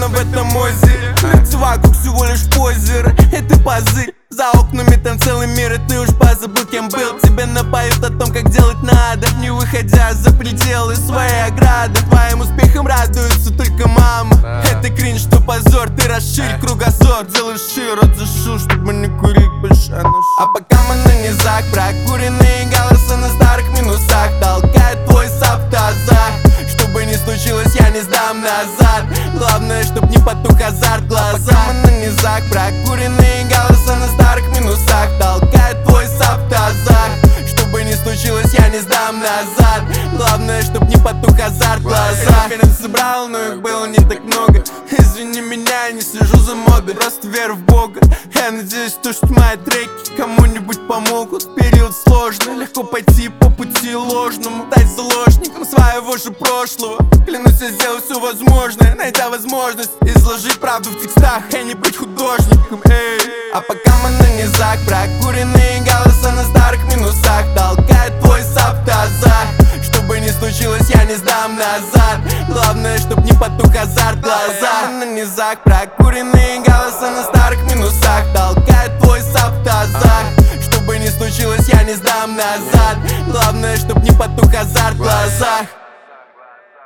в этом озере. Лица вокруг всего лишь позеры, это пазы. За окнами там целый мир, и ты уж позабыл, кем был. Тебе напоют о том, как делать надо, не выходя за пределы своей ограды. Твоим успехом радуется только мама. Это кринж, что позор, ты расширь кругозор. Делай шире, рот зашу, чтобы не курить больше. А пока мы на низах, прокуренные голоса на старых минусах толкает твой сап в тазах. Чтобы не случилось, я не сдам назад. Главное, чтоб не потух азарт в глазах. А пока мы на низах, прокуренные голоса на старых минусах толкает твой сап в тазах. Чтобы не случилось, я не сдам назад. Главное, чтоб не потух азарт в глазах. Референсы брал, но их было не так много. Извини меня, я не слежу за модой, просто верю в Бога. Я надеюсь, то, что мои треки кому-нибудь помогут. В период сложный, легко пойти по пути ложному, стать заложником своего же прошлого. Клянусь, я сделаю все возможное, найдя возможность изложить правду в текстах, а не быть художником. А пока мы на низах, прокуренные голоса на старых минусах толкает твой сап в тазах. Чтобы не случилось, я не сдам назад. Главное, чтоб не потух азарт в глазах. На низах, прокуренные голоса на старых минусах толкает твой сап в тазах. Чтобы не случилось, я не сдам назад. Главное, чтоб не потух азарт в глазах.